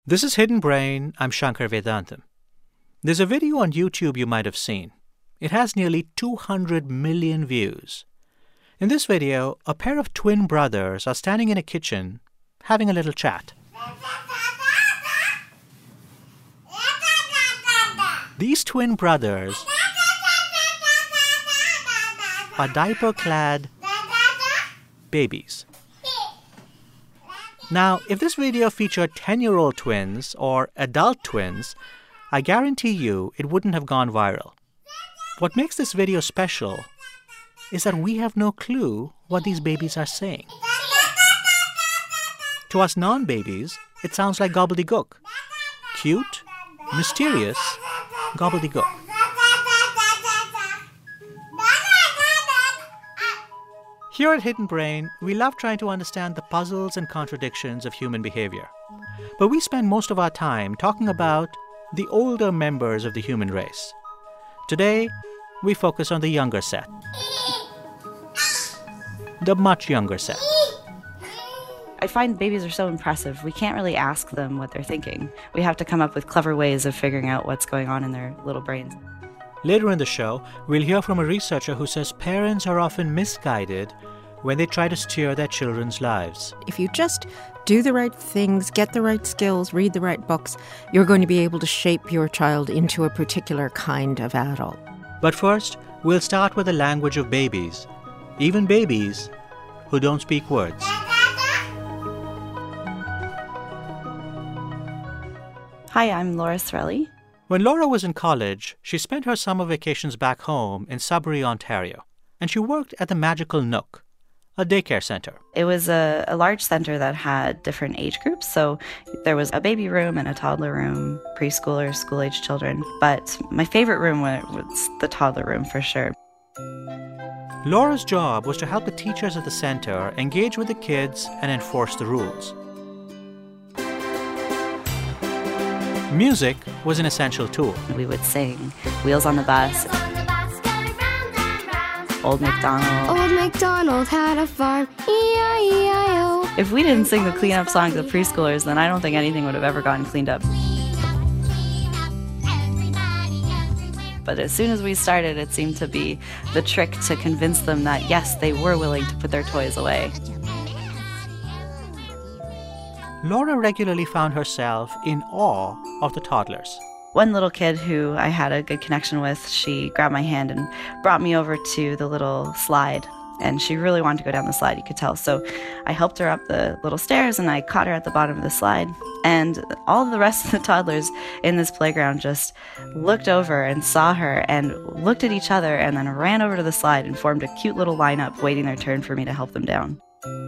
This is Hidden Brain. I'm Shankar Vedantam. There's a video on YouTube you might have seen. It has nearly 200 million views. In this video, a pair of twin brothers are standing in a kitchen having a little chat. These twin brothers are diaper-clad babies. Now, if this video featured 10-year-old twins or adult twins, I guarantee you it wouldn't have gone viral. What makes this video special is that we have no clue what these babies are saying. To us non-babies, it sounds like gobbledygook. Cute, mysterious gobbledygook. Here at Hidden Brain, we love trying to understand the puzzles and contradictions of human behavior. But we spend most of our time talking about the older members of the human race. Today, we focus on the younger set. The much younger set. I find babies are so impressive. We can't really ask them what they're thinking. We have to come up with clever ways of figuring out what's going on in their little brains. Later in the show, we'll hear from a researcher who says parents are often misguided when they try to steer their children's lives. If you just do the right things, get the right skills, read the right books, you're going to be able to shape your child into a particular kind of adult. But first, we'll start with the language of babies, even babies who don't speak words. Hi, I'm Laura Sorelli. When Laura was in college, she spent her summer vacations back home in Sudbury, Ontario, and she worked at the Magical Nook, a daycare center. It was a large center that had different age groups. So there was a baby room and a toddler room, preschoolers, school-age children. But my favorite room was the toddler room for sure. Laura's job was to help the teachers at the center engage with the kids and enforce the rules. Music was an essential tool. We would sing Wheels on the Bus, Old MacDonald. Old MacDonald had a farm, E-I-E-I-O. If we didn't sing the cleanup songs of preschoolers, then I don't think anything would have ever gotten cleaned up. But as soon as we started, it seemed to be the trick to convince them that, yes, they were willing to put their toys away. Laura regularly found herself in awe of the toddlers. One little kid who I had a good connection with, she grabbed my hand and brought me over to the little slide. And she really wanted to go down the slide, you could tell. So I helped her up the little stairs and I caught her at the bottom of the slide. And all of the rest of the toddlers in this playground just looked over and saw her and looked at each other and then ran over to the slide and formed a cute little lineup waiting their turn for me to help them down.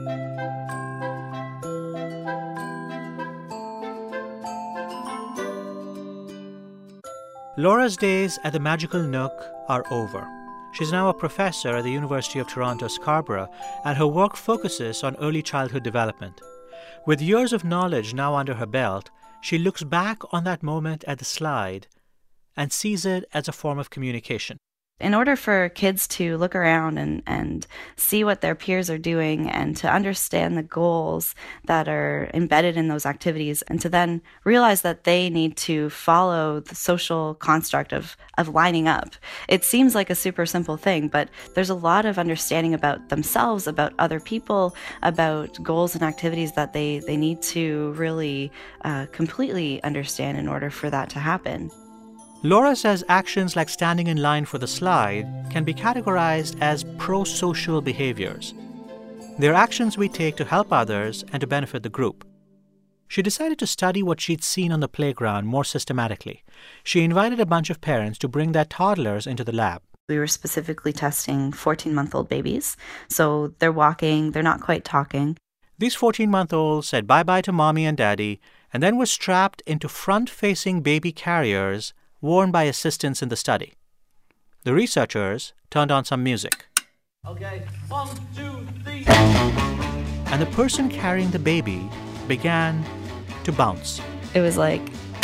Laura's days at the Magical Nook are over. She's now a professor at the University of Toronto, Scarborough, and her work focuses on early childhood development. With years of knowledge now under her belt, she looks back on that moment at the slide and sees it as a form of communication. In order for kids to look around and see what their peers are doing and to understand the goals that are embedded in those activities and to then realize that they need to follow the social construct of lining up. It seems like a super simple thing, but there's a lot of understanding about themselves, about other people, about goals and activities that they need to really completely understand in order for that to happen. Laura says actions like standing in line for the slide can be categorized as pro-social behaviors. They're actions we take to help others and to benefit the group. She decided to study what she'd seen on the playground more systematically. She invited a bunch of parents to bring their toddlers into the lab. We were specifically testing 14-month-old babies. So they're walking, they're not quite talking. These 14-month-olds said bye-bye to mommy and daddy and then were strapped into front-facing baby carriers worn by assistants in the study. The researchers turned on some music. Okay, 1, 2, 3. And the person carrying the baby began to bounce. It was like...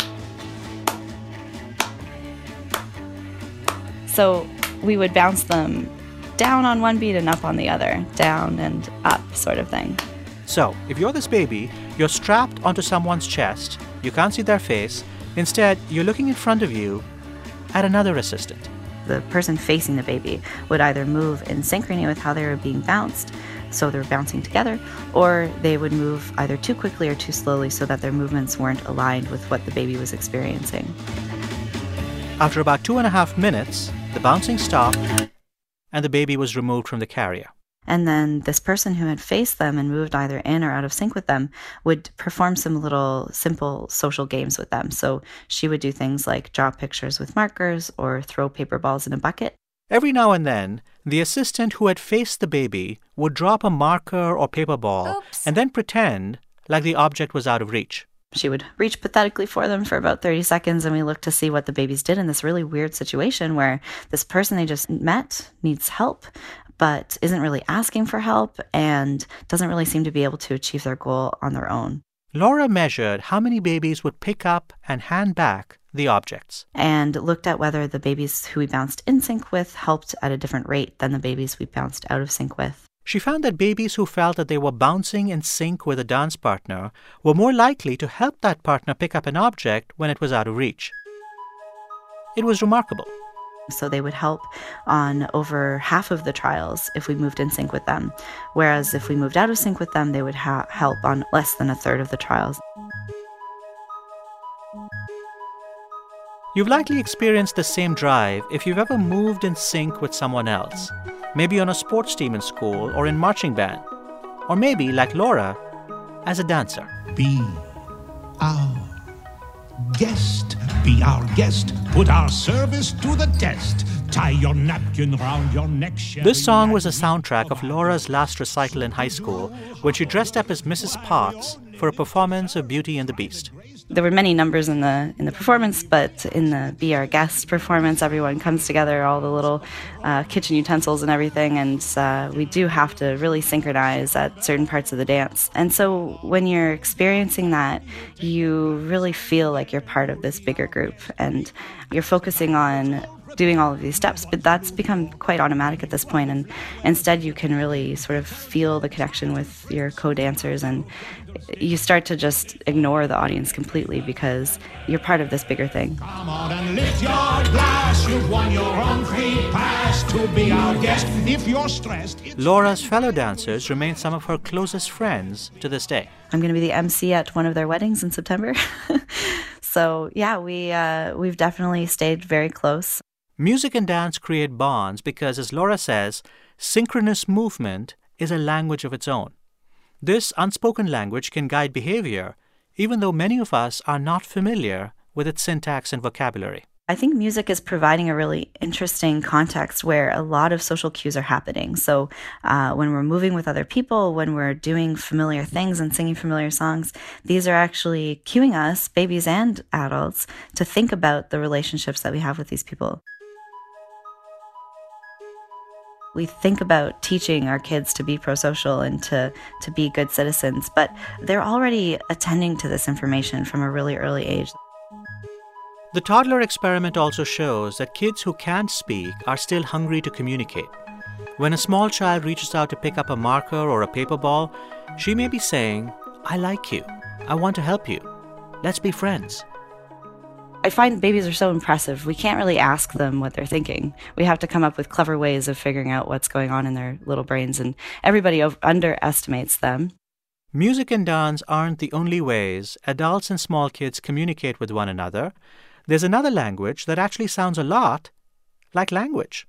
So we would bounce them down on one beat and up on the other, down and up sort of thing. So, if you're this baby, you're strapped onto someone's chest, You can't see their face. Instead, you're looking in front of you at another assistant. The person facing the baby would either move in synchrony with how they were being bounced, so they're bouncing together, or they would move either too quickly or too slowly so that their movements weren't aligned with what the baby was experiencing. After about 2.5 minutes, the bouncing stopped and the baby was removed from the carrier. And then this person who had faced them and moved either in or out of sync with them would perform some little simple social games with them. So she would do things like draw pictures with markers or throw paper balls in a bucket. Every now and then, the assistant who had faced the baby would drop a marker or paper ball and then pretend like the object was out of reach. She would reach pathetically for them for about 30 seconds, and we looked to see what the babies did in this really weird situation where this person they just met needs help, but isn't really asking for help and doesn't really seem to be able to achieve their goal on their own. Laura measured how many babies would pick up and hand back the objects. And looked at whether the babies who we bounced in sync with helped at a different rate than the babies we bounced out of sync with. She found that babies who felt that they were bouncing in sync with a dance partner were more likely to help that partner pick up an object when it was out of reach. It was remarkable. So they would help on over half of the trials if we moved in sync with them, whereas if we moved out of sync with them, they would help on less than a third of the trials. You've likely experienced the same drive if you've ever moved in sync with someone else, maybe on a sports team in school or in marching band, or maybe, like Laura, as a dancer. Be our guest, be our guest, put our service to the test. Tie your napkin round your neck. This song was a soundtrack of Laura's last recital in high school when she dressed up as Mrs. Potts for a performance of Beauty and the Beast. There were many numbers in the performance, but in the Be Our Guest performance, everyone comes together, all the little kitchen utensils and everything, and we do have to really synchronize at certain parts of the dance. And so when you're experiencing that, you really feel like you're part of this bigger group, and you're focusing on doing all of these steps, but that's become quite automatic at this point, and instead you can really sort of feel the connection with your co-dancers, and you start to just ignore the audience completely because you're part of this bigger thing. Come on and lift your glass. You've won your own free pass to be our guest. If you're stressed... Laura's fellow dancers remain some of her closest friends to this day. I'm going to be the MC at one of their weddings in September. So, yeah, we've definitely stayed very close. Music and dance create bonds because, as Laura says, synchronous movement is a language of its own. This unspoken language can guide behavior, even though many of us are not familiar with its syntax and vocabulary. I think music is providing a really interesting context where a lot of social cues are happening. So when we're moving with other people, when we're doing familiar things and singing familiar songs, these are actually cueing us, babies and adults, to think about the relationships that we have with these people. We think about teaching our kids to be pro-social and to be good citizens, but they're already attending to this information from a really early age. The toddler experiment also shows that kids who can't speak are still hungry to communicate. When a small child reaches out to pick up a marker or a paper ball, she may be saying, "I like you. I want to help you. Let's be friends." I find babies are so impressive. We can't really ask them what they're thinking. We have to come up with clever ways of figuring out what's going on in their little brains, and everybody underestimates them. Music and dance aren't the only ways adults and small kids communicate with one another. There's another language that actually sounds a lot like language.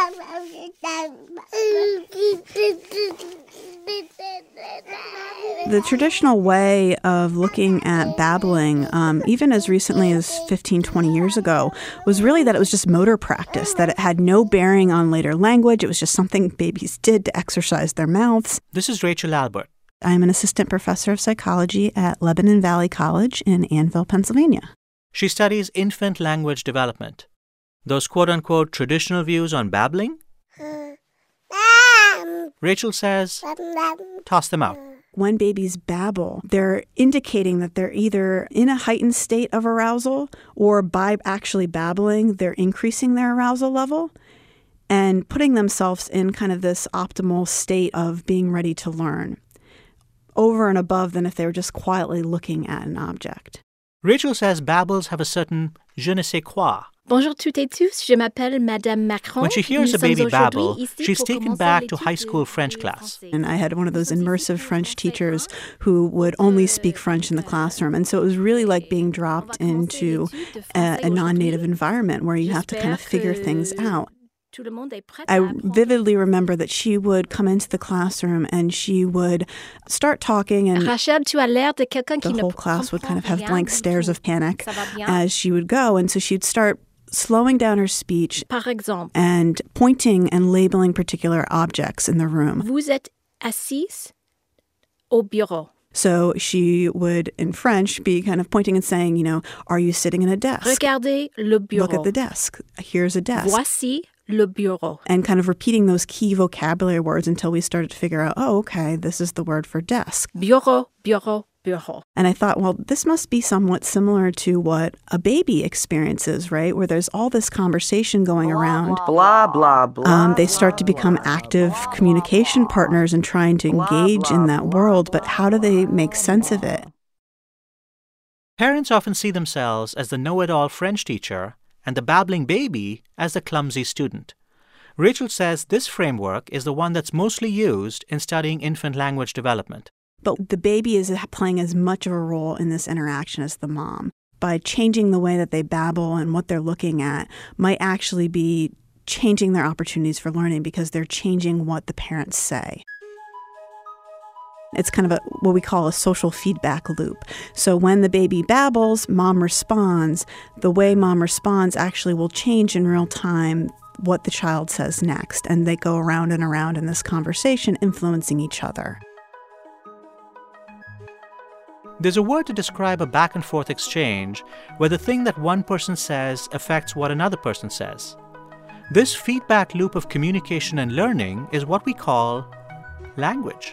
The traditional way of looking at babbling, even as recently as 15, 20 years ago, was really that it was just motor practice, that it had no bearing on later language. It was just something babies did to exercise their mouths. This is Rachel Albert. I'm an assistant professor of psychology at Lebanon Valley College in Annville, Pennsylvania. She studies infant language development. Those quote-unquote traditional views on babbling? Rachel says, toss them out. When babies babble, they're indicating that they're either in a heightened state of arousal, or by actually babbling, they're increasing their arousal level and putting themselves in kind of this optimal state of being ready to learn, over and above than if they were just quietly looking at an object. Rachel says babbles have a certain je ne sais quoi. Bonjour toutes et tous, je m'appelle Madame Macron. When she hears a Nous baby sommes babble, aujourd'hui ici she's pour taken commencer back to l'étude high school de French class. français. And I had one of those immersive French teachers who would only speak French in the classroom. And so it was really like being dropped into a non-native environment where you have to kind of figure things out. Tout le monde est prêt I à apprendre. vividly remember that she would come into the classroom and she would start talking, and Rachel, tu as l'air de quelqu'un qui the ne whole class would kind of have comprend blank rien du stares tout. of panic Ça va bien? as she would go. And so she'd start slowing down her speech Par exemple, and pointing and labeling particular objects in the room. vous êtes assis au bureau. So she would, in French, be kind of pointing and saying, are you sitting in a desk? Regardez le bureau. Look at the desk. Here's a desk. Voici le bureau. And kind of repeating those key vocabulary words until we started to figure out, oh, okay, this is the word for desk. Bureau, bureau, bureau. And I thought, well, this must be somewhat similar to what a baby experiences, right? Where there's all this conversation going around. Blah, blah, blah. They start to become active communication partners and trying to engage in that world. But how do they make sense of it? Parents often see themselves as the know-it-all French teacher and the babbling baby as the clumsy student. Rachel says this framework is the one that's mostly used in studying infant language development. But the baby is playing as much of a role in this interaction as the mom. By changing the way that they babble and what they're looking at might actually be changing their opportunities for learning because they're changing what the parents say. It's kind of what we call a social feedback loop. So when the baby babbles, mom responds. The way mom responds actually will change in real time what the child says next. And they go around and around in this conversation, influencing each other. There's a word to describe a back-and-forth exchange where the thing that one person says affects what another person says. This feedback loop of communication and learning is what we call language.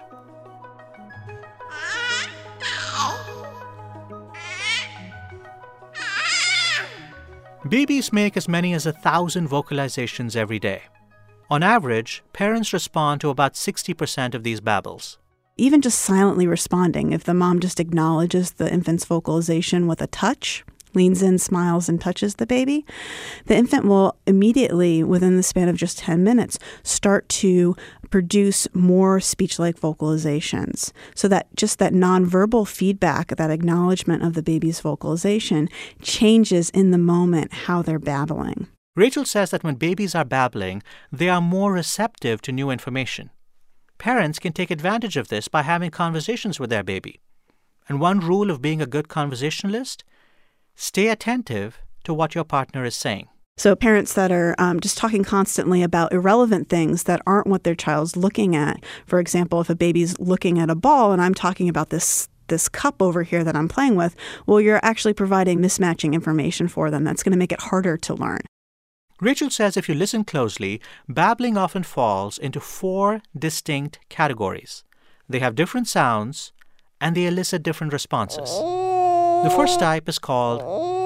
Babies make as many as 1,000 vocalizations every day. On average, parents respond to about 60% of these babbles. Even just silently responding, if the mom just acknowledges the infant's vocalization with a touch, leans in, smiles, and touches the baby, the infant will immediately, within the span of just 10 minutes, start to produce more speech-like vocalizations. So that just that nonverbal feedback, that acknowledgement of the baby's vocalization, changes in the moment how they're babbling. Rachel says that when babies are babbling, they are more receptive to new information. Parents can take advantage of this by having conversations with their baby. And one rule of being a good conversationalist: stay attentive to what your partner is saying. So parents that are just talking constantly about irrelevant things that aren't what their child's looking at. For example, if a baby's looking at a ball and I'm talking about this cup over here that I'm playing with, well, you're actually providing mismatching information for them. That's going to make it harder to learn. Rachel says if you listen closely, babbling often falls into 4 distinct categories. They have different sounds, and they elicit different responses. The first type is called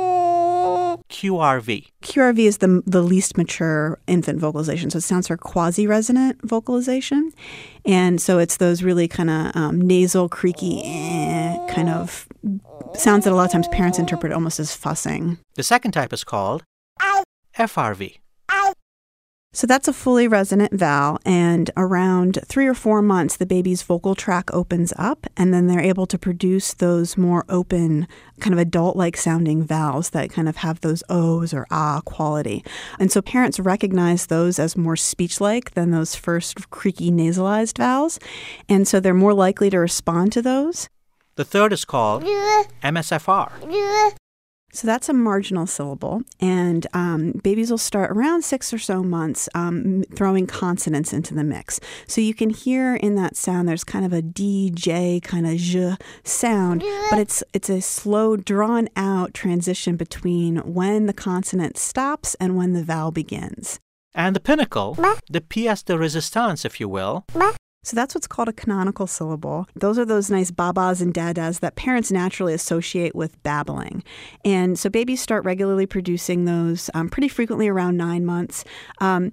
QRV. QRV is the least mature infant vocalization. So it stands for quasi-resonant vocalization. And so it's those really kind of nasal, creaky kind of sounds that a lot of times parents interpret almost as fussing. The second type is called FRV. So that's a fully resonant vowel, and around 3 or 4 months, the baby's vocal tract opens up, and then they're able to produce those more open, kind of adult-like sounding vowels that kind of have those O's or ah quality. And so parents recognize those as more speech-like than those first creaky nasalized vowels, and so they're more likely to respond to those. The third is called MSFR. So that's a marginal syllable, and babies will start around 6 or so months throwing consonants into the mix. So you can hear in that sound there's kind of a D, J, kind of J sound, but it's a slow, drawn-out transition between when the consonant stops and when the vowel begins. And the pinnacle, the pièce de résistance, if you will. So that's what's called a canonical syllable. Those are those nice babas and dadas that parents naturally associate with babbling. And so babies start regularly producing those pretty frequently around 9 months.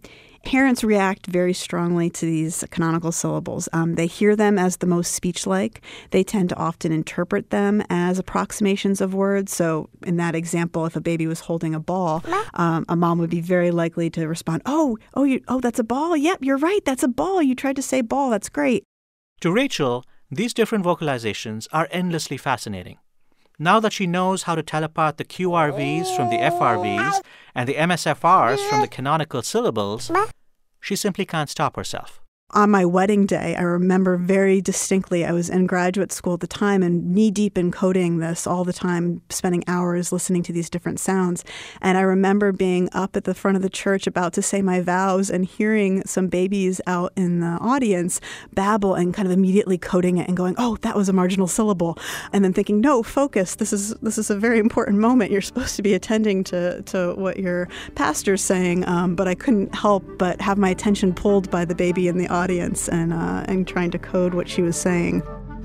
Parents react very strongly to these canonical syllables. They hear them as the most speech-like. They tend to often interpret them as approximations of words. So in that example, if a baby was holding a ball, a mom would be very likely to respond, oh, that's a ball? Yep, you're right, that's a ball. You tried to say ball. That's great. To Rachel, these different vocalizations are endlessly fascinating. Now that she knows how to tell apart the QRVs from the FRVs and the MSFRs from the canonical syllables, she simply can't stop herself. On my wedding day, I remember very distinctly, I was in graduate school at the time and knee-deep in coding this all the time, spending hours listening to these different sounds. And I remember being up at the front of the church about to say my vows and hearing some babies out in the audience babble and kind of immediately coding it and going, oh, that was a marginal syllable. And then thinking, no, focus. This is a very important moment. You're supposed to be attending to what your pastor's saying. But I couldn't help but have my attention pulled by the baby in the audience and trying to code what she was saying.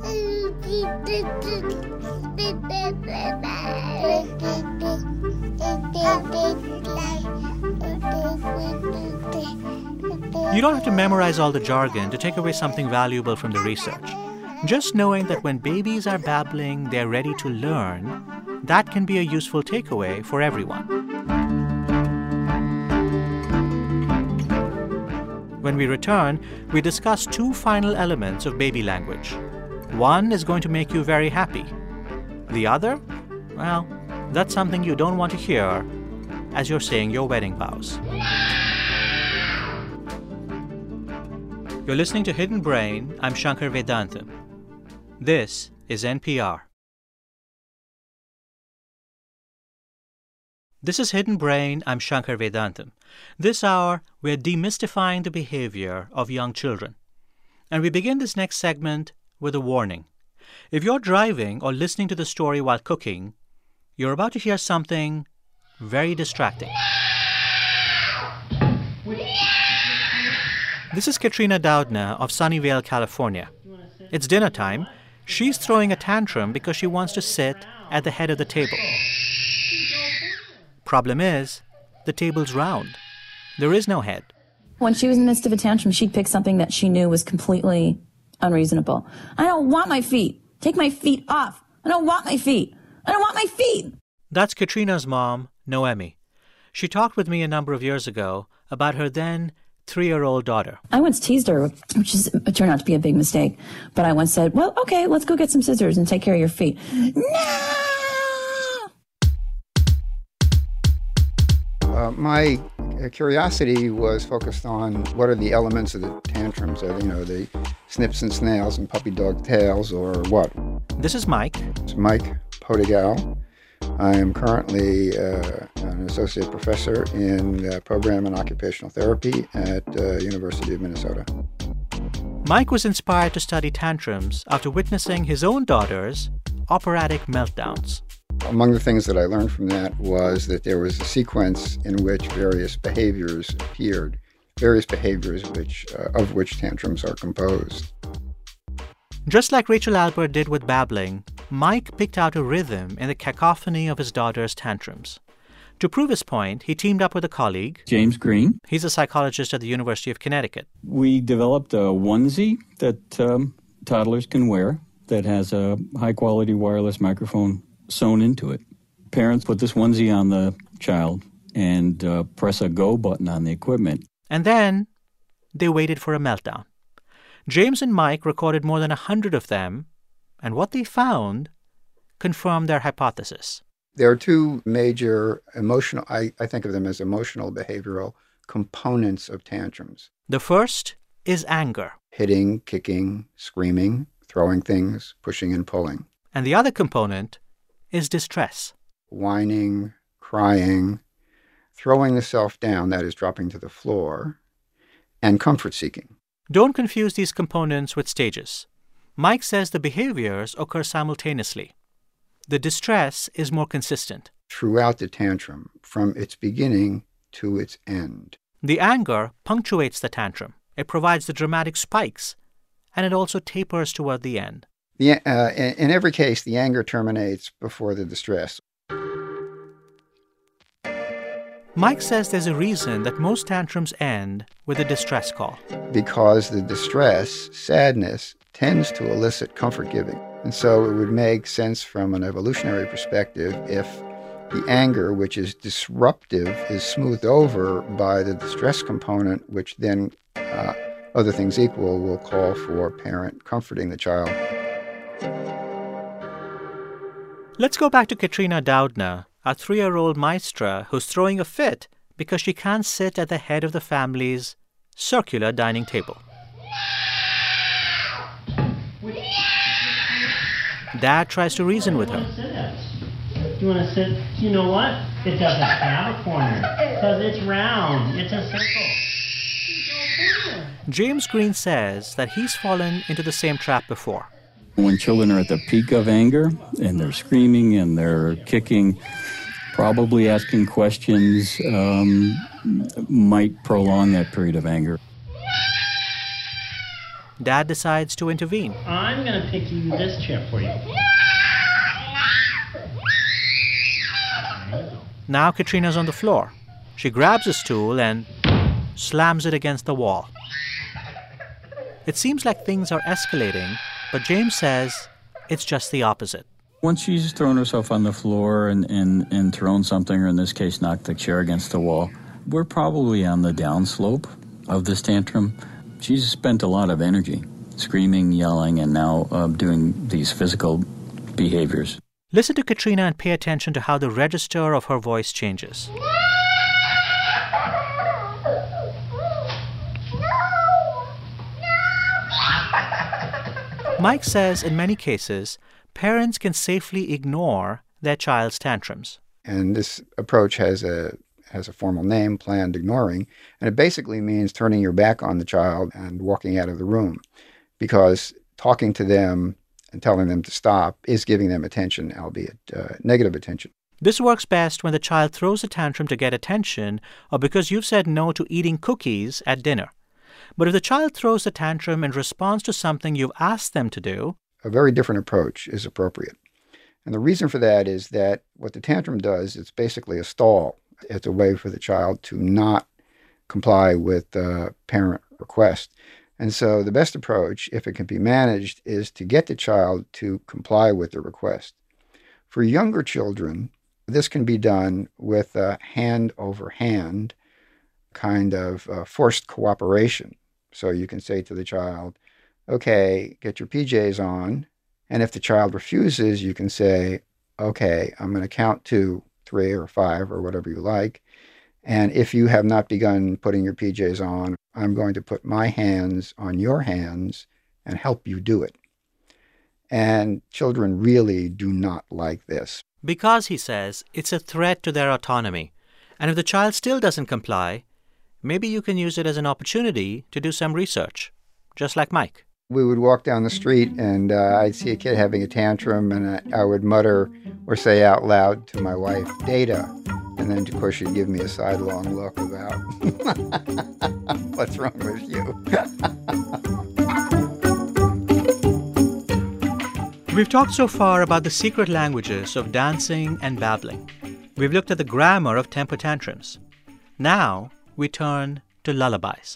You don't have to memorize all the jargon to take away something valuable from the research. Just knowing that when babies are babbling, they're ready to learn, that can be a useful takeaway for everyone. When we return, we discuss two final elements of baby language. One is going to make you very happy. The other, well, that's something you don't want to hear as you're saying your wedding vows. You're listening to Hidden Brain. I'm Shankar Vedantam. This is NPR. This is Hidden Brain. I'm Shankar Vedantam. This hour, we're demystifying the behavior of young children. And we begin this next segment with a warning. If you're driving or listening to the story while cooking, you're about to hear something very distracting. This is Katrina Doudna of Sunnyvale, California. It's dinner time. She's throwing a tantrum because she wants to sit at the head of the table. Problem is, the table's round. There is no head. When she was in the midst of a tantrum, she'd pick something that she knew was completely unreasonable. I don't want my feet. Take my feet off. I don't want my feet. I don't want my feet. That's Katrina's mom, Noemi. She talked with me a number of years ago about her then 3-year-old daughter. I once teased her, which turned out to be a big mistake. But I once said, well, okay, let's go get some scissors and take care of your feet. No! My curiosity was focused on what are the elements of the tantrums, the snips and snails and puppy dog tails or what. This is Mike. It's Mike Podegal. I am currently an associate professor in program in occupational therapy at University of Minnesota. Mike was inspired to study tantrums after witnessing his own daughter's operatic meltdowns. Among the things that I learned from that was that there was a sequence in which various behaviors appeared, of which tantrums are composed. Just like Rachel Albert did with babbling, Mike picked out a rhythm in the cacophony of his daughter's tantrums. To prove his point, he teamed up with a colleague, James Green. He's a psychologist at the University of Connecticut. We developed a onesie that toddlers can wear that has a high-quality wireless microphone sewn into it. Parents put this onesie on the child and press a go button on the equipment. And then they waited for a meltdown. James and Mike recorded more than 100 of them, and what they found confirmed their hypothesis. There are two major emotional, I think of them as emotional behavioral components of tantrums. The first is anger. Hitting, kicking, screaming, throwing things, pushing and pulling. And the other component is distress. Whining, crying, throwing the self down, that is dropping to the floor, and comfort seeking. Don't confuse these components with stages. Mike says the behaviors occur simultaneously. The distress is more consistent. Throughout the tantrum, from its beginning to its end. The anger punctuates the tantrum. It provides the dramatic spikes, and it also tapers toward the end. In every case, the anger terminates before the distress. Mike says there's a reason that most tantrums end with a distress call. Because the distress, sadness, tends to elicit comfort giving. And so it would make sense from an evolutionary perspective if the anger, which is disruptive, is smoothed over by the distress component, which then, other things equal, will call for parent comforting the child. Let's go back to Katrina Doudna, our 3-year-old maestra who's throwing a fit because she can't sit at the head of the family's circular dining table. Dad tries to reason with her. You want to sit? You know what? It doesn't have a corner because it's round. It's a circle. James Green says that he's fallen into the same trap before. When children are at the peak of anger and they're screaming and they're kicking, probably asking questions might prolong that period of anger. Dad decides to intervene. I'm going to pick you this chair for you. Now Katrina's on the floor. She grabs a stool and slams it against the wall. It seems like things are escalating, but James says it's just the opposite. Once she's thrown herself on the floor and thrown something, or in this case knocked the chair against the wall, we're probably on the downslope of this tantrum. She's spent a lot of energy screaming, yelling, and now doing these physical behaviors. Listen to Katrina and pay attention to how the register of her voice changes. Mike says in many cases, parents can safely ignore their child's tantrums. And this approach has a formal name, planned ignoring, and it basically means turning your back on the child and walking out of the room, because talking to them and telling them to stop is giving them attention, albeit negative attention. This works best when the child throws a tantrum to get attention or because you've said no to eating cookies at dinner. But if the child throws a tantrum in response to something you've asked them to do, a very different approach is appropriate. And the reason for that is that what the tantrum does, it's basically a stall. It's a way for the child to not comply with the parent request. And so the best approach, if it can be managed, is to get the child to comply with the request. For younger children, this can be done with a hand-over-hand kind of forced cooperation. So you can say to the child, okay, get your PJs on. And if the child refuses, you can say, okay, I'm going to count to 3 or 5 or whatever you like. And if you have not begun putting your PJs on, I'm going to put my hands on your hands and help you do it. And children really do not like this. Because, he says, it's a threat to their autonomy. And if the child still doesn't comply, maybe you can use it as an opportunity to do some research, just like Mike. We would walk down the street and I'd see a kid having a tantrum and I would mutter or say out loud to my wife, "Data." And then, of course, she'd give me a sidelong look about, what's wrong with you? We've talked so far about the secret languages of dancing and babbling. We've looked at the grammar of temper tantrums. Now we turn to lullabies.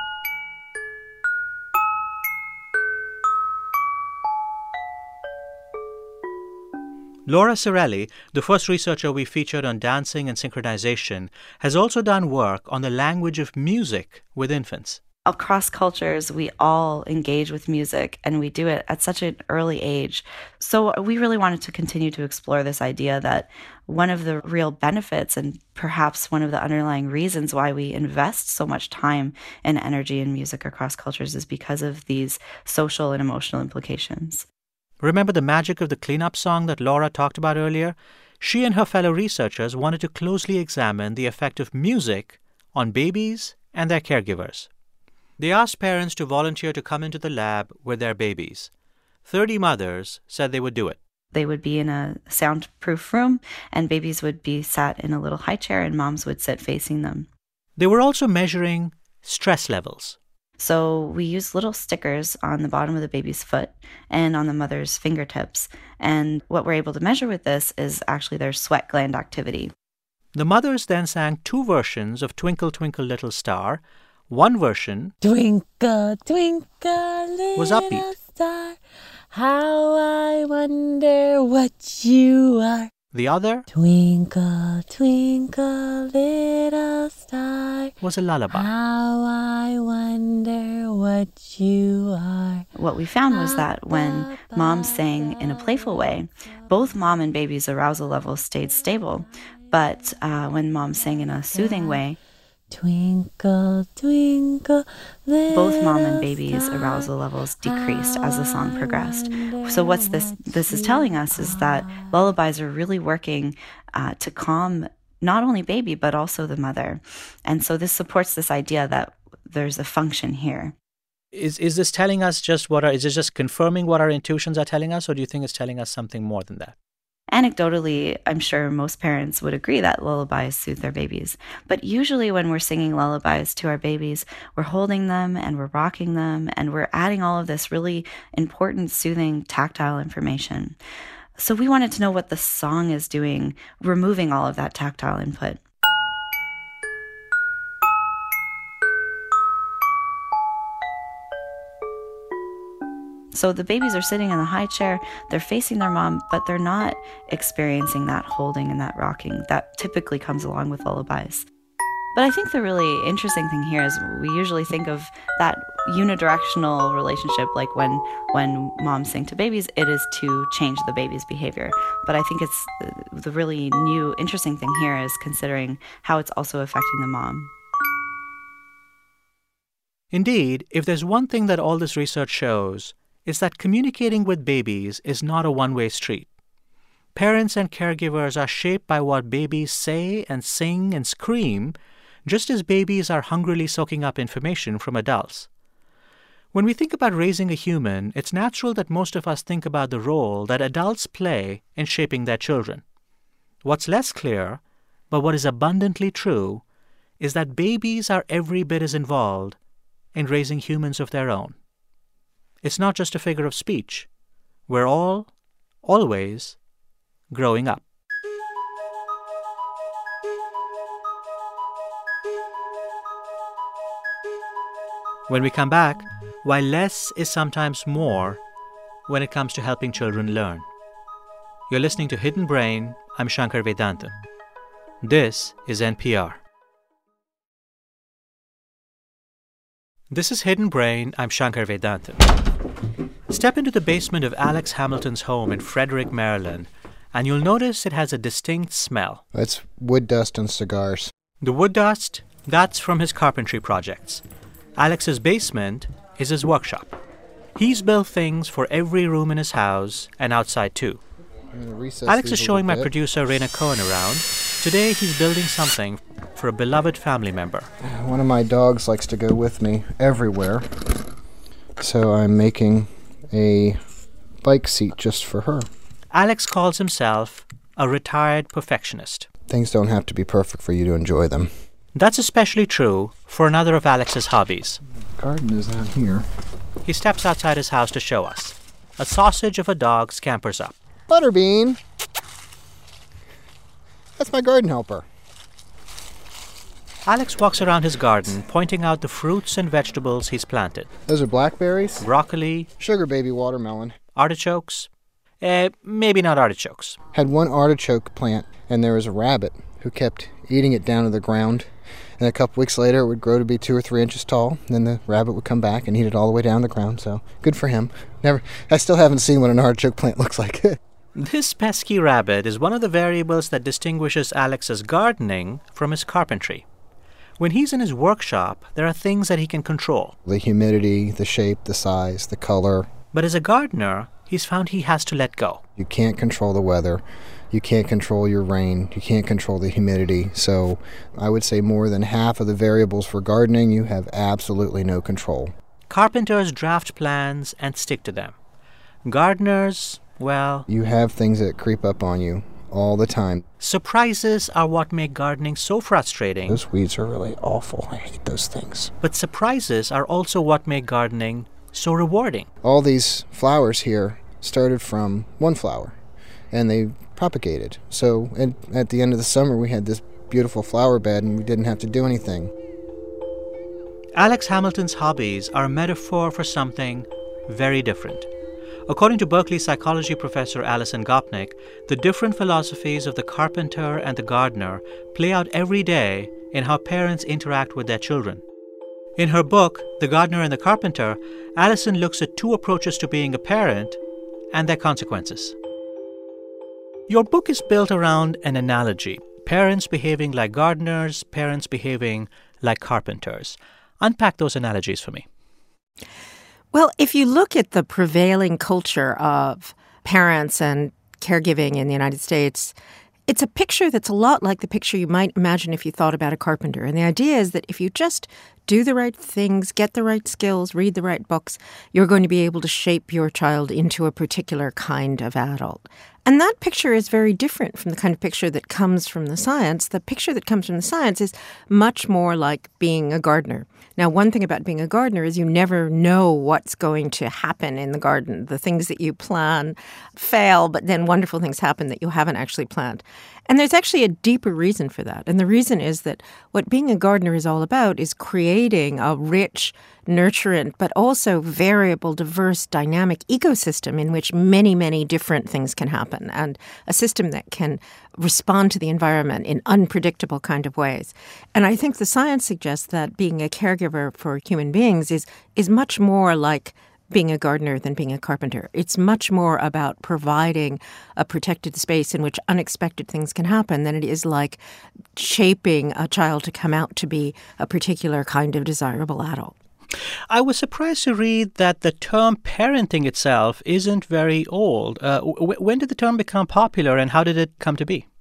Laura Cirelli, the first researcher we featured on dancing and synchronization, has also done work on the language of music with infants. Across cultures, we all engage with music, and we do it at such an early age. So we really wanted to continue to explore this idea that one of the real benefits and perhaps one of the underlying reasons why we invest so much time and energy in music across cultures is because of these social and emotional implications. Remember the magic of the cleanup song that Laura talked about earlier? She and her fellow researchers wanted to closely examine the effect of music on babies and their caregivers. They asked parents to volunteer to come into the lab with their babies. 30 mothers said they would do it. They would be in a soundproof room, and babies would be sat in a little high chair, and moms would sit facing them. They were also measuring stress levels. So we used little stickers on the bottom of the baby's foot and on the mother's fingertips. And what we're able to measure with this is actually their sweat gland activity. The mothers then sang 2 versions of Twinkle, Twinkle, Little Star. One version, Twinkle, twinkle, little was upbeat. star, how I wonder what you are. The other, Twinkle, twinkle, little star, was a lullaby. how I wonder what you are. What we found was that when mom sang in a playful way, both mom and baby's arousal levels stayed stable. But when mom sang in a soothing way, Twinkle, twinkle, both mom and baby's arousal levels decreased as the song progressed. So what this is telling us is that lullabies are really working to calm not only baby, but also the mother. And so this supports this idea that there's a function here. Is this telling us just is it just confirming what our intuitions are telling us, or do you think it's telling us something more than that? Anecdotally, I'm sure most parents would agree that lullabies soothe their babies. But usually when we're singing lullabies to our babies, we're holding them and we're rocking them and we're adding all of this really important, soothing, tactile information. So we wanted to know what the song is doing, removing all of that tactile input. So the babies are sitting in the high chair, they're facing their mom, but they're not experiencing that holding and that rocking that typically comes along with lullabies. But I think the really interesting thing here is we usually think of that unidirectional relationship, like when moms sing to babies, it is to change the baby's behavior. But I think it's the really new, interesting thing here is considering how it's also affecting the mom. Indeed, if there's one thing that all this research shows, it's that communicating with babies is not a one-way street. Parents and caregivers are shaped by what babies say and sing and scream, just as babies are hungrily soaking up information from adults. When we think about raising a human, it's natural that most of us think about the role that adults play in shaping their children. What's less clear, but what is abundantly true, is that babies are every bit as involved in raising humans of their own. It's not just a figure of speech. We're all, always, growing up. When we come back, why less is sometimes more when it comes to helping children learn. You're listening to Hidden Brain. I'm Shankar Vedantam. This is NPR. This is Hidden Brain. I'm Shankar Vedantam. Step into the basement of Alex Hamilton's home in Frederick, Maryland, and you'll notice it has a distinct smell. It's wood dust and cigars. The wood dust, that's from his carpentry projects. Alex's basement is his workshop. He's built things for every room in his house and outside too. Alex is showing my producer Raina Cohen around. Today he's building something for a beloved family member. One of my dogs likes to go with me everywhere, so I'm making a bike seat just for her. Alex calls himself a retired perfectionist. Things don't have to be perfect for you to enjoy them. That's especially true for another of Alex's hobbies. The garden is out here. He steps outside his house to show us. A sausage of a dog scampers up. Butterbean! That's my garden helper. Alex walks around his garden, pointing out the fruits and vegetables he's planted. Those are blackberries, broccoli, sugar baby watermelon, artichokes. Maybe not artichokes. Had one artichoke plant, and there was a rabbit who kept eating it down to the ground. And a couple weeks later, it would grow to be 2 or 3 inches tall. And then the rabbit would come back and eat it all the way down the ground. So good for him. I still haven't seen what an artichoke plant looks like. This pesky rabbit is one of the variables that distinguishes Alex's gardening from his carpentry. When he's in his workshop, there are things that he can control. The humidity, the shape, the size, the color. But as a gardener, he's found he has to let go. You can't control the weather. You can't control your rain. You can't control the humidity. So I would say more than half of the variables for gardening, you have absolutely no control. Carpenters draft plans and stick to them. Gardeners, well... You have things that creep up on you all the time. Surprises are what make gardening so frustrating. Those weeds are really awful. I hate those things. But surprises are also what make gardening so rewarding. All these flowers here started from one flower, and they propagated. So at the end of the summer, we had this beautiful flower bed and we didn't have to do anything. Alex Hamilton's hobbies are a metaphor for something very different. According to Berkeley psychology professor Alison Gopnik, the different philosophies of the carpenter and the gardener play out every day in how parents interact with their children. In her book, The Gardener and the Carpenter, Alison looks at two approaches to being a parent and their consequences. Your book is built around an analogy: parents behaving like gardeners, parents behaving like carpenters. Unpack those analogies for me. Well, if you look at the prevailing culture of parents and caregiving in the United States, it's a picture that's a lot like the picture you might imagine if you thought about a carpenter. And the idea is that if you just do the right things, get the right skills, read the right books, you're going to be able to shape your child into a particular kind of adult. And that picture is very different from the kind of picture that comes from the science. The picture that comes from the science is much more like being a gardener. Now, one thing about being a gardener is you never know what's going to happen in the garden. The things that you plan fail, but then wonderful things happen that you haven't actually planned. And there's actually a deeper reason for that. And the reason is that what being a gardener is all about is creating a rich, nurturant, but also variable, diverse, dynamic ecosystem in which many, many different things can happen, and a system that can respond to the environment in unpredictable kind of ways. And I think the science suggests that being a caregiver for human beings is much more like being a gardener than being a carpenter. It's much more about providing a protected space in which unexpected things can happen than it is like shaping a child to come out to be a particular kind of desirable adult. I was surprised to read that the term parenting itself isn't very old. When did the term become popular and how did it come to be?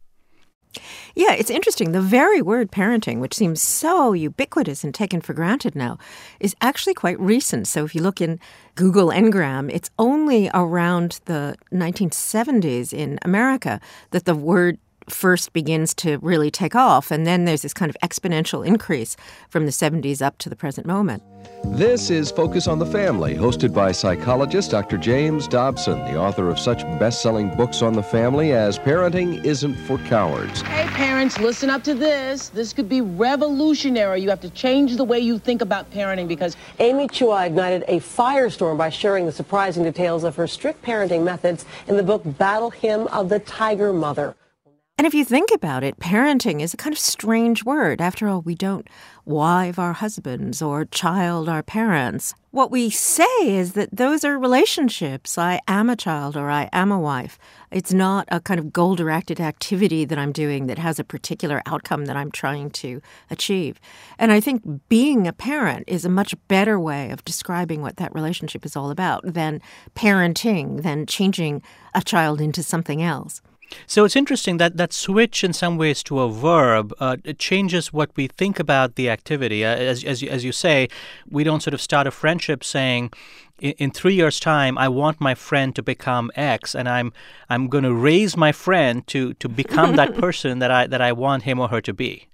Yeah, it's interesting. The very word parenting, which seems so ubiquitous and taken for granted now, is actually quite recent. So if you look in Google Ngram, it's only around the 1970s in America that the word first begins to really take off. And then there's this kind of exponential increase from the 70s up to the present moment. This is Focus on the Family, hosted by psychologist Dr. James Dobson, the author of such best-selling books on the family as Parenting Isn't for Cowards. Hey, parents, listen up to this. This could be revolutionary. You have to change the way you think about parenting because Amy Chua ignited a firestorm by sharing the surprising details of her strict parenting methods in the book Battle Hymn of the Tiger Mother. And if you think about it, parenting is a kind of strange word. After all, we don't wife our husbands or child our parents. What we say is that those are relationships. I am a child or I am a wife. It's not a kind of goal-directed activity that I'm doing that has a particular outcome that I'm trying to achieve. And I think being a parent is a much better way of describing what that relationship is all about than parenting, than changing a child into something else. So it's interesting that that switch in some ways to a verb it changes what we think about the activity. As you say, we don't sort of start a friendship saying, in 3 years' time, I want my friend to become X, and I'm going to raise my friend to become that person that I want him or her to be.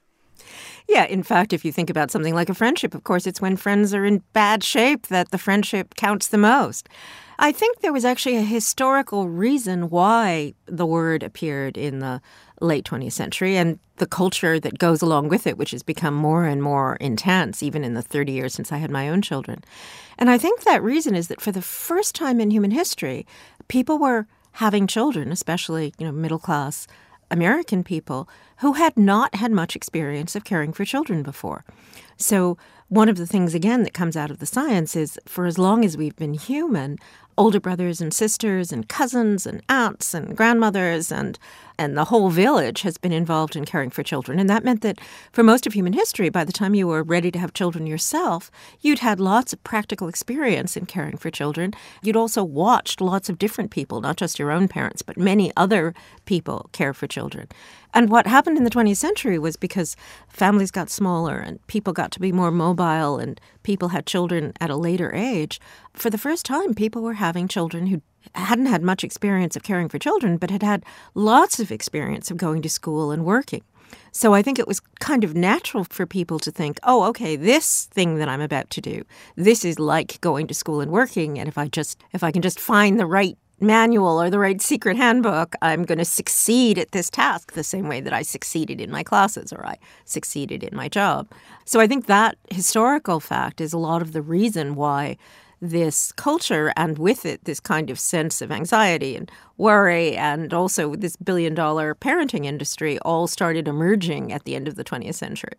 Yeah, in fact, if you think about something like a friendship, of course, it's when friends are in bad shape that the friendship counts the most. I think there was actually a historical reason why the word appeared in the late 20th century and the culture that goes along with it, which has become more and more intense, even in the 30 years since I had my own children. And I think that reason is that for the first time in human history, people were having children, especially, middle-class American people, who had not had much experience of caring for children before. So one of the things, again, that comes out of the science is for as long as we've been human, older brothers and sisters and cousins and aunts and grandmothers and the whole village has been involved in caring for children. And that meant that for most of human history, by the time you were ready to have children yourself, you'd had lots of practical experience in caring for children. You'd also watched lots of different people, not just your own parents, but many other people care for children. And what happened in the 20th century was because families got smaller and people got to be more mobile and people had children at a later age, for the first time, people were having children who hadn't had much experience of caring for children, but had had lots of experience of going to school and working. So I think it was kind of natural for people to think, oh, okay, this thing that I'm about to do, this is like going to school and working. And if I can just find the right manual or the right secret handbook, I'm going to succeed at this task the same way that I succeeded in my classes or I succeeded in my job. So I think that historical fact is a lot of the reason why this culture, and with it this kind of sense of anxiety and worry, and also this billion-dollar parenting industry, all started emerging at the end of the 20th century.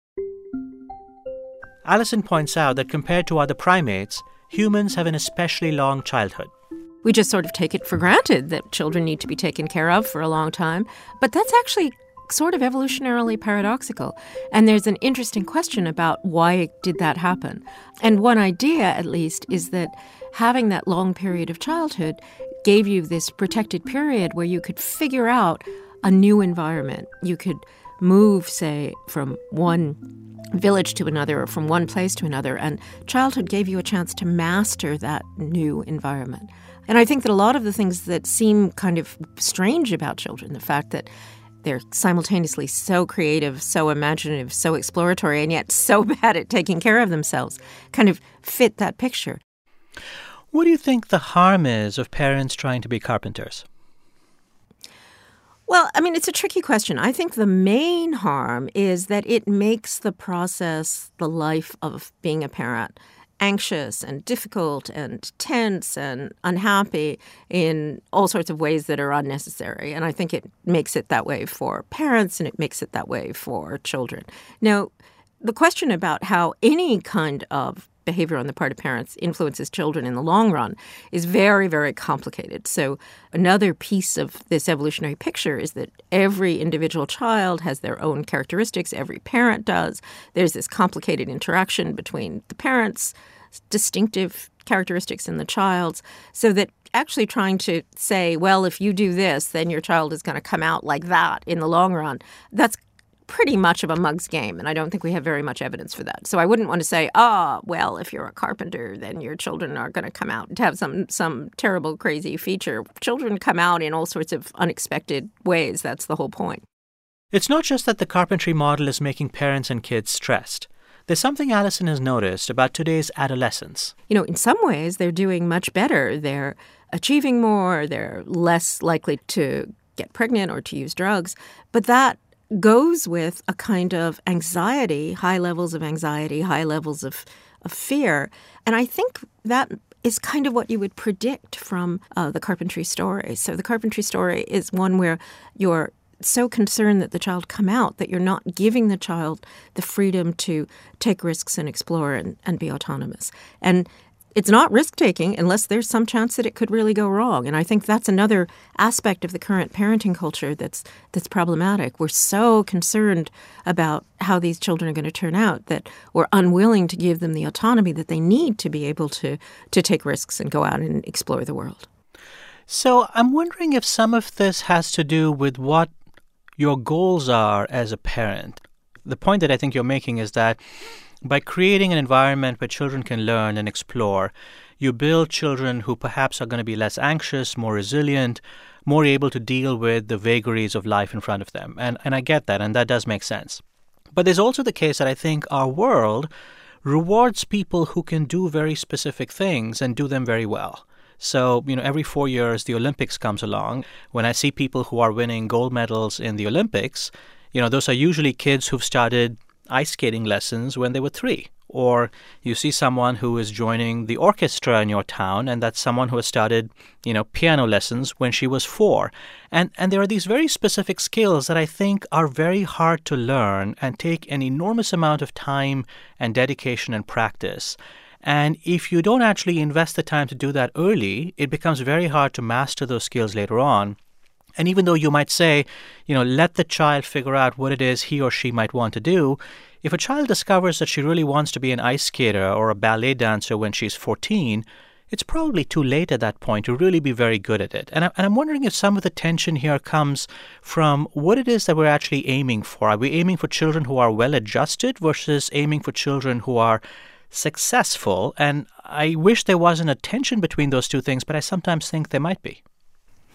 Allison points out that compared to other primates, humans have an especially long childhood. We just sort of take it for granted that children need to be taken care of for a long time, but that's actually sort of evolutionarily paradoxical. And there's an interesting question about why did that happen. And one idea, at least, is that having that long period of childhood gave you this protected period where you could figure out a new environment. You could move, say, from one village to another or from one place to another, and childhood gave you a chance to master that new environment. And I think that a lot of the things that seem kind of strange about children, the fact that they're simultaneously so creative, so imaginative, so exploratory, and yet so bad at taking care of themselves, kind of fit that picture. What do you think the harm is of parents trying to be carpenters? Well, I mean, it's a tricky question. I think the main harm is that it makes the process, the life of being a parent, anxious and difficult and tense and unhappy in all sorts of ways that are unnecessary. And I think it makes it that way for parents and it makes it that way for children. Now, the question about how any kind of behavior on the part of parents influences children in the long run is very, very complicated. So another piece of this evolutionary picture is that every individual child has their own characteristics. Every parent does. There's this complicated interaction between the parents' distinctive characteristics and the child's, so that actually trying to say, well, if you do this, then your child is going to come out like that in the long run, that's pretty much of a mug's game, and I don't think we have very much evidence for that. So I wouldn't want to say, well, if you're a carpenter, then your children are going to come out to have some terrible, crazy feature. Children come out in all sorts of unexpected ways. That's the whole point. It's not just that the carpentry model is making parents and kids stressed. There's something Allison has noticed about today's adolescents. You know, in some ways, they're doing much better. They're achieving more. They're less likely to get pregnant or to use drugs. But that goes with a kind of anxiety, high levels of anxiety, high levels of fear. And I think that is kind of what you would predict from the carpentry story. So the carpentry story is one where you're so concerned that the child come out that you're not giving the child the freedom to take risks and explore and be autonomous. And it's not risk-taking unless there's some chance that it could really go wrong. And I think that's another aspect of the current parenting culture that's problematic. We're so concerned about how these children are going to turn out that we're unwilling to give them the autonomy that they need to be able to take risks and go out and explore the world. So I'm wondering if some of this has to do with what your goals are as a parent. The point that I think you're making is that by creating an environment where children can learn and explore, you build children who perhaps are going to be less anxious, more resilient, more able to deal with the vagaries of life in front of them. And I get that, and that does make sense. But there's also the case that I think our world rewards people who can do very specific things and do them very well. So, every 4 years, the Olympics comes along. When I see people who are winning gold medals in the Olympics, those are usually kids who've started ice skating lessons when they were 3. Or you see someone who is joining the orchestra in your town, and that's someone who has started, piano lessons when she was 4. And there are these very specific skills that I think are very hard to learn and take an enormous amount of time and dedication and practice. And if you don't actually invest the time to do that early, it becomes very hard to master those skills later on. And even though you might say, let the child figure out what it is he or she might want to do, if a child discovers that she really wants to be an ice skater or a ballet dancer when she's 14, it's probably too late at that point to really be very good at it. And I'm wondering if some of the tension here comes from what it is that we're actually aiming for. Are we aiming for children who are well-adjusted versus aiming for children who are successful? And I wish there wasn't a tension between those two things, but I sometimes think there might be.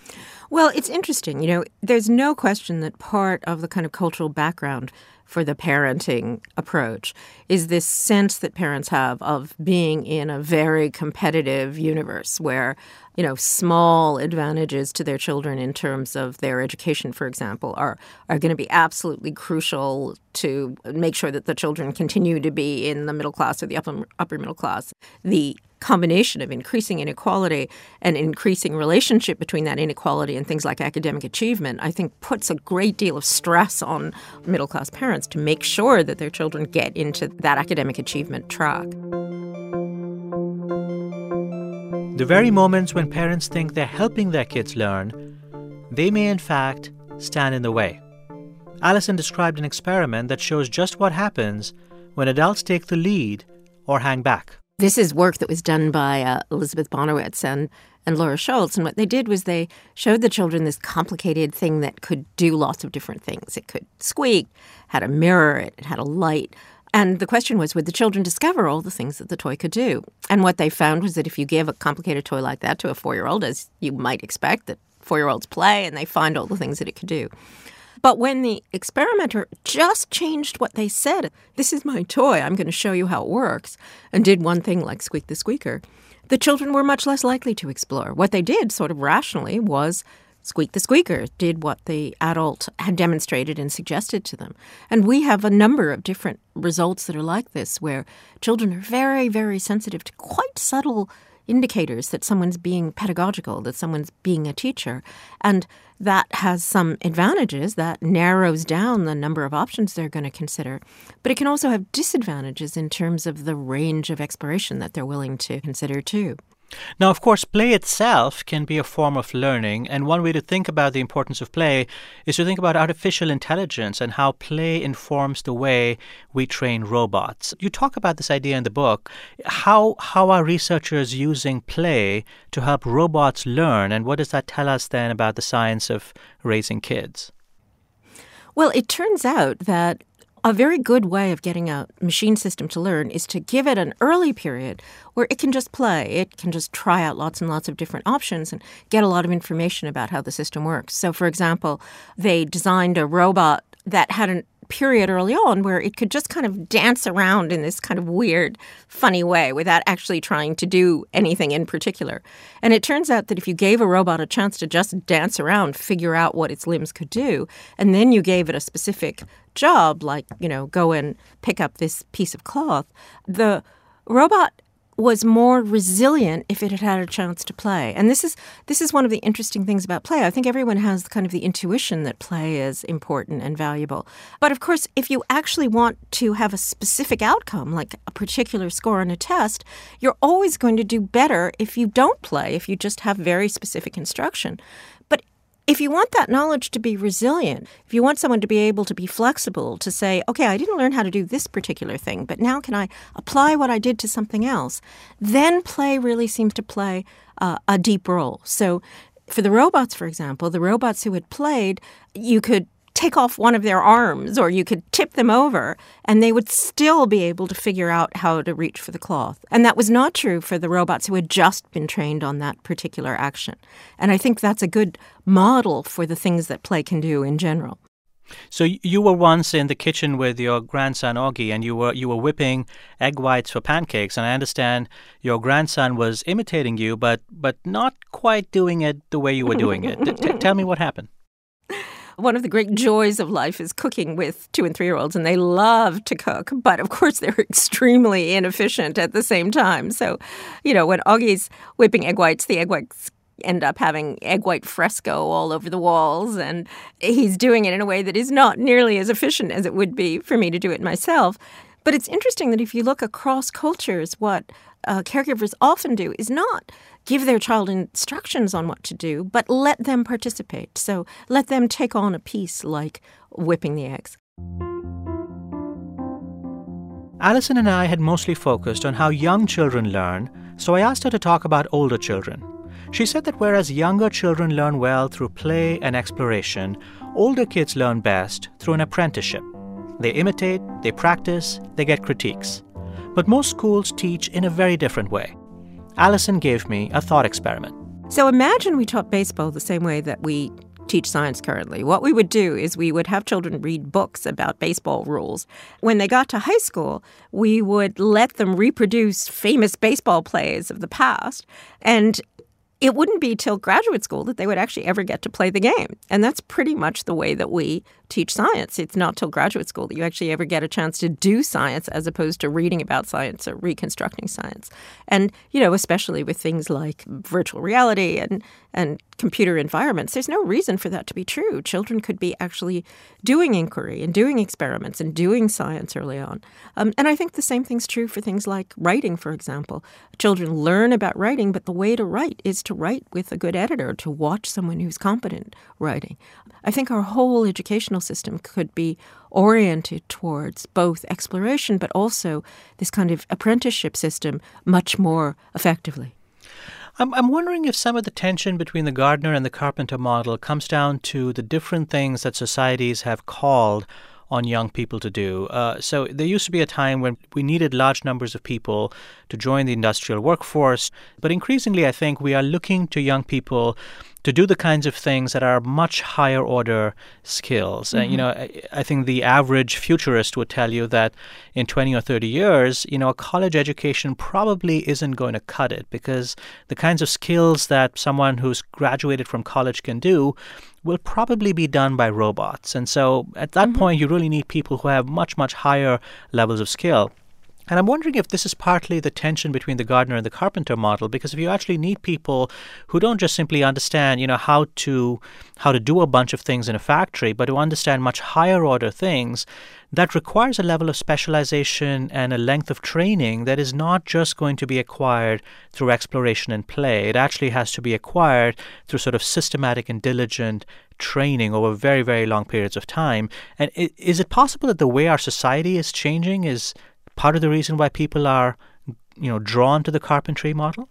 Well, it's interesting. There's no question that part of the kind of cultural background for the parenting approach is this sense that parents have of being in a very competitive universe where, small advantages to their children in terms of their education, for example, are going to be absolutely crucial to make sure that the children continue to be in the middle class or the upper middle class. The combination of increasing inequality and increasing relationship between that inequality and things like academic achievement, I think puts a great deal of stress on middle-class parents to make sure that their children get into that academic achievement track. The very moments when parents think they're helping their kids learn, they may in fact stand in the way. Allison described an experiment that shows just what happens when adults take the lead or hang back. This is work that was done by Elizabeth Bonowitz and Laura Schultz. And what they did was they showed the children this complicated thing that could do lots of different things. It could squeak, had a mirror, it had a light. And the question was, would the children discover all the things that the toy could do? And what they found was that if you gave a complicated toy like that to a 4-year-old, as you might expect, that 4-year-olds play and they find all the things that it could do. But when the experimenter just changed what they said, this is my toy, I'm going to show you how it works, and did one thing like squeak the squeaker, the children were much less likely to explore. What they did sort of rationally was squeak the squeaker, did what the adult had demonstrated and suggested to them. And we have a number of different results that are like this, where children are very, very sensitive to quite subtle indicators that someone's being pedagogical, that someone's being a teacher. And that has some advantages. That narrows down the number of options they're going to consider. But it can also have disadvantages in terms of the range of exploration that they're willing to consider too. Now, of course, play itself can be a form of learning, and one way to think about the importance of play is to think about artificial intelligence and how play informs the way we train robots. You talk about this idea in the book. How are researchers using play to help robots learn, and what does that tell us then about the science of raising kids? Well, it turns out that a very good way of getting a machine system to learn is to give it an early period where it can just play. It can just try out lots and lots of different options and get a lot of information about how the system works. So, for example, they designed a robot that had a period early on where it could just kind of dance around in this kind of weird, funny way without actually trying to do anything in particular. And it turns out that if you gave a robot a chance to just dance around, figure out what its limbs could do, and then you gave it a specific job, like, go and pick up this piece of cloth, the robot was more resilient if it had had a chance to play. And this is one of the interesting things about play. I think everyone has kind of the intuition that play is important and valuable. But of course, if you actually want to have a specific outcome, like a particular score on a test, you're always going to do better if you don't play, if you just have very specific instruction. But if you want that knowledge to be resilient, if you want someone to be able to be flexible, to say, okay, I didn't learn how to do this particular thing, but now can I apply what I did to something else? Then play really seems to play a deep role. So for the robots, for example, the robots who had played, you could take off one of their arms or you could tip them over and they would still be able to figure out how to reach for the cloth. And that was not true for the robots who had just been trained on that particular action. And I think that's a good model for the things that play can do in general. So you were once in the kitchen with your grandson, Augie, and you were whipping egg whites for pancakes. And I understand your grandson was imitating you, but not quite doing it the way you were doing it. Tell me what happened. One of the great joys of life is cooking with 2- and 3-year-olds, and they love to cook. But, of course, they're extremely inefficient at the same time. So, when Augie's whipping egg whites, the egg whites end up having egg white fresco all over the walls. And he's doing it in a way that is not nearly as efficient as it would be for me to do it myself. But it's interesting that if you look across cultures, what caregivers often do is not give their child instructions on what to do, but let them participate. So let them take on a piece like whipping the eggs. Allison and I had mostly focused on how young children learn, so I asked her to talk about older children. She said that whereas younger children learn well through play and exploration, older kids learn best through an apprenticeship. They imitate, they practice, they get critiques. But most schools teach in a very different way. Allison gave me a thought experiment. So imagine we taught baseball the same way that we teach science currently. What we would do is we would have children read books about baseball rules. When they got to high school, we would let them reproduce famous baseball plays of the past, and it wouldn't be till graduate school that they would actually ever get to play the game. And that's pretty much the way that we teach science. It's not till graduate school that you actually ever get a chance to do science as opposed to reading about science or reconstructing science. And, especially with things like virtual reality and computer environments, there's no reason for that to be true. Children could be actually doing inquiry and doing experiments and doing science early on. And I think the same thing's true for things like writing, for example. Children learn about writing, but the way to write is to write with a good editor, to watch someone who's competent writing. I think our whole educational system could be oriented towards both exploration but also this kind of apprenticeship system much more effectively. I'm wondering if some of the tension between the gardener and the carpenter model comes down to the different things that societies have called on young people to do. So there used to be a time when we needed large numbers of people to join the industrial workforce. But increasingly, I think we are looking to young people to do the kinds of things that are much higher order skills. Mm-hmm. I think the average futurist would tell you that in 20 or 30 years, a college education probably isn't going to cut it, because the kinds of skills that someone who's graduated from college can do will probably be done by robots. And so at that point, you really need people who have much, much higher levels of skill. And I'm wondering if this is partly the tension between the gardener and the carpenter model, because if you actually need people who don't just simply understand, how to do a bunch of things in a factory, but who understand much higher order things, that requires a level of specialization and a length of training that is not just going to be acquired through exploration and play. It actually has to be acquired through sort of systematic and diligent training over very, very long periods of time. And is it possible that the way our society is changing is part of the reason why people are, drawn to the carpentry model?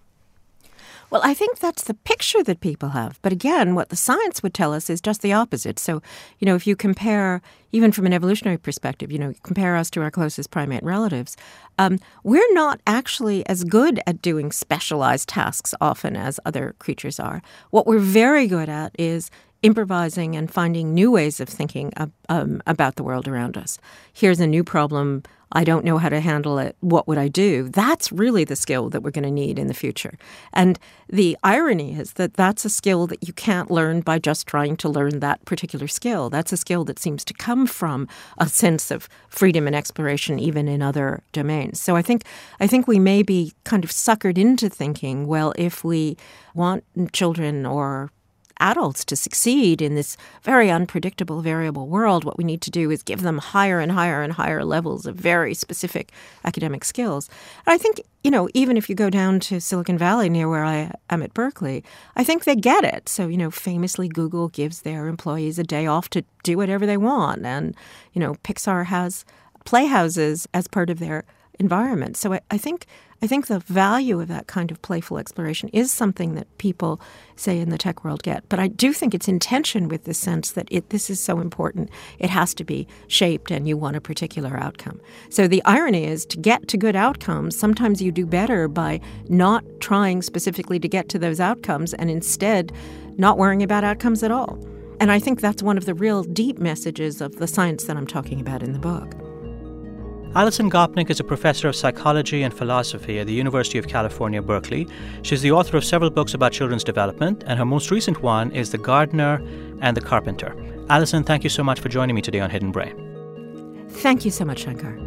Well, I think that's the picture that people have. But again, what the science would tell us is just the opposite. So, if you compare, even from an evolutionary perspective, compare us to our closest primate relatives, we're not actually as good at doing specialized tasks often as other creatures are. What we're very good at is improvising and finding new ways of thinking about the world around us. Here's a new problem. I don't know how to handle it. What would I do? That's really the skill that we're going to need in the future. And the irony is that that's a skill that you can't learn by just trying to learn that particular skill. That's a skill that seems to come from a sense of freedom and exploration even in other domains. So I think we may be kind of suckered into thinking, well, if we want children or adults to succeed in this very unpredictable, variable world, what we need to do is give them higher and higher and higher levels of very specific academic skills. And I think, even if you go down to Silicon Valley near where I am at Berkeley, I think they get it. So, famously Google gives their employees a day off to do whatever they want. And, Pixar has playhouses as part of their environment. So I think the value of that kind of playful exploration is something that people, say, in the tech world get. But I do think it's in tension with the sense that this is so important. It has to be shaped and you want a particular outcome. So the irony is, to get to good outcomes, sometimes you do better by not trying specifically to get to those outcomes and instead not worrying about outcomes at all. And I think that's one of the real deep messages of the science that I'm talking about in the book. Alison Gopnik is a professor of psychology and philosophy at the University of California, Berkeley. She's the author of several books about children's development, and her most recent one is The Gardener and the Carpenter. Alison, thank you so much for joining me today on Hidden Brain. Thank you so much, Shankar.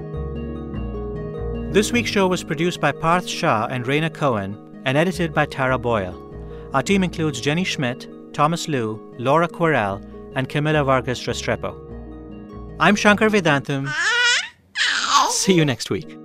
This week's show was produced by Parth Shah and Raina Cohen and edited by Tara Boyle. Our team includes Jenny Schmidt, Thomas Liu, Laura Quirrell, and Camila Vargas Restrepo. I'm Shankar Vedantam. See you next week.